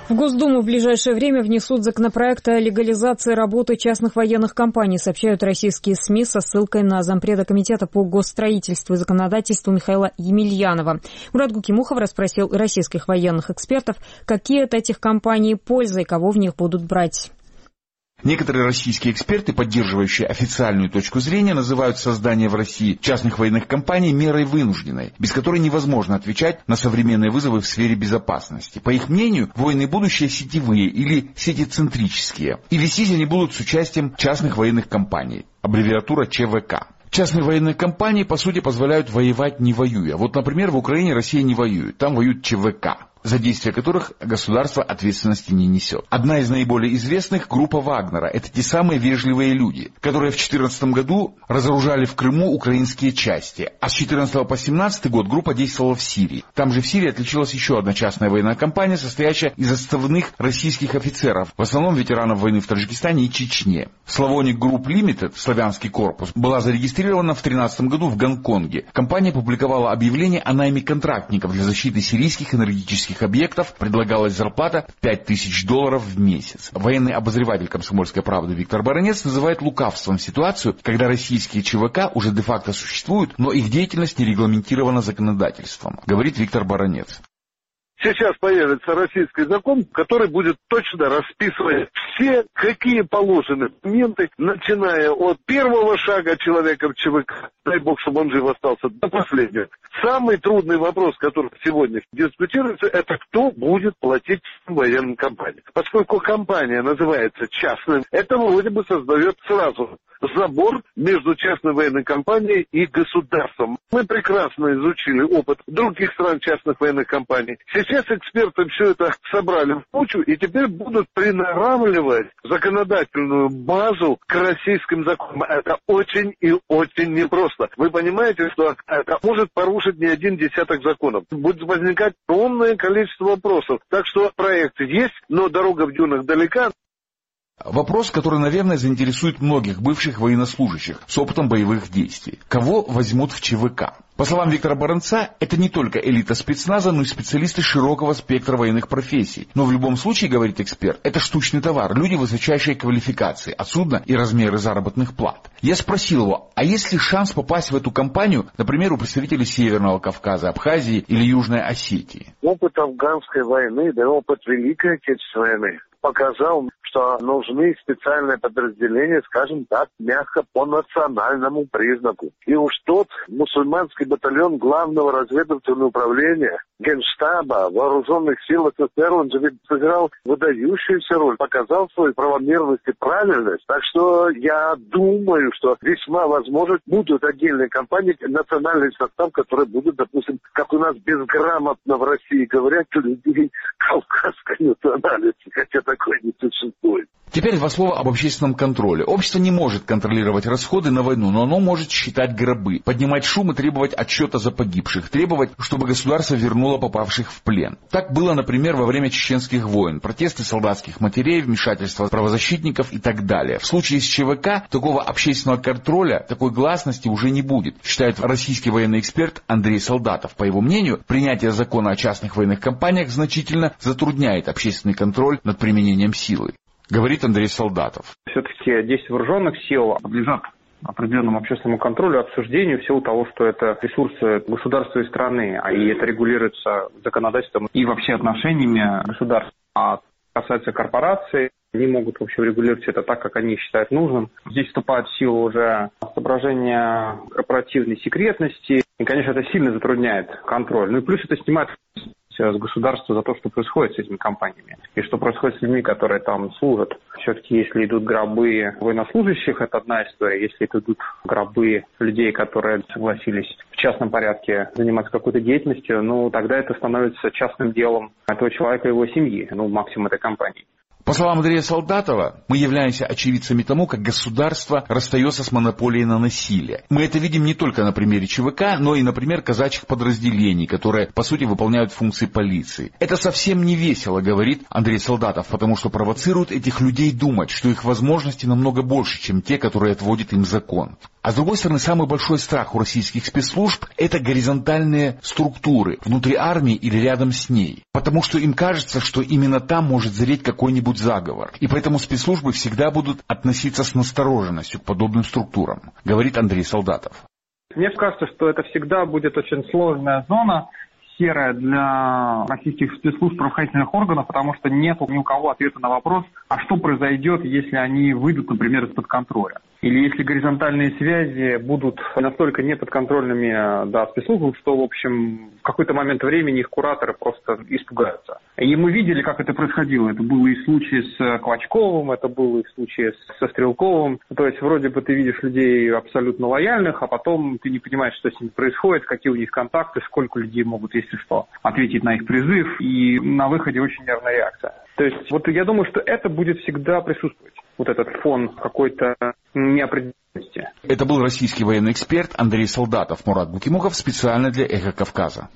В Госдуму в ближайшее время внесут законопроект о легализации работы частных военных компаний, сообщают российские СМИ со ссылкой на зампреда комитета по госстроительству и законодательству Михаила Емельянова. Мурат Гукимухов расспросил российских военных экспертов, какие от этих компаний пользы и кого в них будут брать. Некоторые российские эксперты, поддерживающие официальную точку зрения, называют создание в России частных военных компаний мерой вынужденной, без которой невозможно отвечать на современные вызовы в сфере безопасности. По их мнению, войны будущее сетевые или сетицентрические, и вестись они будут с участием частных военных компаний, аббревиатура ЧВК. Частные военные компании, по сути, позволяют воевать не воюя. Вот, например, в Украине Россия не воюет, там воюют ЧВК, за действия которых государство ответственности не несет. Одна из наиболее известных — группа Вагнера. Это те самые вежливые люди, которые в 2014 году разоружали в Крыму украинские части. А с 2014 по 2017 год группа действовала в Сирии. Там же в Сирии отличилась еще одна частная военная компания, состоящая из отставных российских офицеров, в основном ветеранов войны в Таджикистане и Чечне. Славоник Групп Лимитед, славянский корпус, была зарегистрирована в 2013 году в Гонконге. Компания публиковала объявление о найме контрактников для защиты сирийских энергетических объектов, предлагалась зарплата в $5000 в месяц. Военный обозреватель «Комсомольской правды» Виктор Баранец называет лукавством ситуацию, когда российские ЧВК уже де-факто существуют, но их деятельность не регламентирована законодательством, говорит Виктор Баранец. Сейчас появится российский закон, который будет точно расписывать все, какие положены моменты, начиная от первого шага человека в ЧВК, дай бог, чтобы он жив остался, до последнего. Самый трудный вопрос, который сегодня дискутируется, это кто будет платить военным компаниям. Поскольку компания называется частной, это вроде бы создает сразу забор между частной военной компанией и государством. Мы прекрасно изучили опыт других стран частных военных компаний. Сейчас эксперты все это собрали в кучу и теперь будут приноравливать законодательную базу к российским законам. Это очень и очень непросто. Вы понимаете, что это может порушить не один десяток законов. Будет возникать огромное количество вопросов. Так что проект есть, но дорога в дюнах далека. Вопрос, который, наверное, заинтересует многих бывших военнослужащих с опытом боевых действий. Кого возьмут в ЧВК? По словам Виктора Баранца, это не только элита спецназа, но и специалисты широкого спектра военных профессий. Но в любом случае, говорит эксперт, это штучный товар, люди высочайшей квалификации, отсюда и размеры заработных плат. Я спросил его, а есть ли шанс попасть в эту компанию, например, у представителей Северного Кавказа, Абхазии или Южной Осетии? Опыт афганской войны, да опыт Великой Отечественной войны показал, что нужны специальные подразделения, скажем так, мягко по национальному признаку. И уж тот мусульманский батальон Главного разведывательного управления Генштаба Вооруженных сил СССР, он же ведь сыграл выдающуюся роль, показал свою правомерность и правильность. Так что я думаю, что весьма возможно будут отдельные компании, национальный состав, который будут, допустим, как у нас безграмотно в России говорят, людей кавказской национальности, хотя такое не существует. Теперь два слова об общественном контроле. Общество не может контролировать расходы на войну, но оно может считать гробы, поднимать шум и требовать отчета за погибших, требовать, чтобы государство вернуло попавших в плен. Так было, например, во время чеченских войн, протесты солдатских матерей, вмешательство правозащитников и так далее. В случае с ЧВК такого общественного контроля, такой гласности уже не будет, считает российский военный эксперт Андрей Солдатов. По его мнению, принятие закона о частных военных компаниях значительно затрудняет общественный контроль над применением силы. Говорит Андрей Солдатов. Все-таки действия вооруженных сил подлежат определенному общественному контролю, обсуждению в силу того, что это ресурсы государства и страны, и это регулируется законодательством и вообще отношениями государства. А касается корпораций, они могут, в общем, регулировать это так, как они считают нужным. Здесь вступает в силу уже соображение корпоративной секретности, и, конечно, это сильно затрудняет контроль. Ну и плюс это снимает с государства за то, что происходит с этими компаниями и что происходит с людьми, которые там служат. Все-таки, если идут гробы военнослужащих, это одна история. Если это идут гробы людей, которые согласились в частном порядке заниматься какой-то деятельностью, ну, тогда это становится частным делом этого человека и его семьи, ну, максимум этой компании. По словам Андрея Солдатова, мы являемся очевидцами тому, как государство расстается с монополией на насилие. Мы это видим не только на примере ЧВК, но и, например, казачьих подразделений, которые, по сути, выполняют функции полиции. Это совсем не весело, говорит Андрей Солдатов, потому что провоцирует этих людей думать, что их возможности намного больше, чем те, которые отводит им закон. А с другой стороны, самый большой страх у российских спецслужб – это горизонтальные структуры внутри армии или рядом с ней. Потому что им кажется, что именно там может зреть какой-нибудь заговор. И поэтому спецслужбы всегда будут относиться с настороженностью к подобным структурам, говорит Андрей Солдатов. Мне кажется, что это всегда будет очень сложная зона, серая для российских спецслужб, правоохранительных органов, потому что нет ни у кого ответа на вопрос, а что произойдет, если они выйдут, например, из-под контроля. Или если горизонтальные связи будут настолько неподконтрольными спецслужбам, что, в общем, в какой-то момент времени их кураторы просто испугаются. И мы видели, как это происходило. Это было и случаи с Клочковым, это было и случаи со Стрелковым. То есть вроде бы ты видишь людей абсолютно лояльных, а потом ты не понимаешь, что с ними происходит, какие у них контакты, сколько людей могут, если что, ответить на их призыв. И на выходе очень нервная реакция. То есть вот я думаю, что это будет всегда присутствовать. Вот этот фон какой-то неопределенности. Это был российский военный эксперт Андрей Солдатов. Мурат Букимуков специально для «Эхо Кавказа».